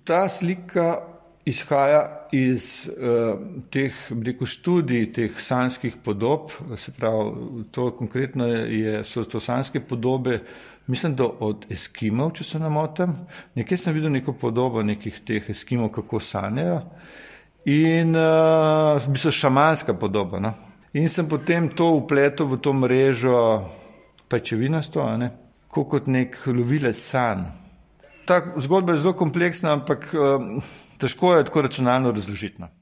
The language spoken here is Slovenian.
Ta slika izhaja iz teh, študij teh sanjskih podob, se pravi, to konkretno so to sanjske podobe, mislim, da od Eskimov, če se ne motim. Nekje sem videl neko podobo nekih teh Eskimov, kako sanjajo. In v bistvu šamanska podoba. No? In sem potem to vpletel v to mrežo pajčevinasto, kot nek lovilec sanj. Ta zgodba je zelo kompleksna, ampak težko je tako računalno razložiti.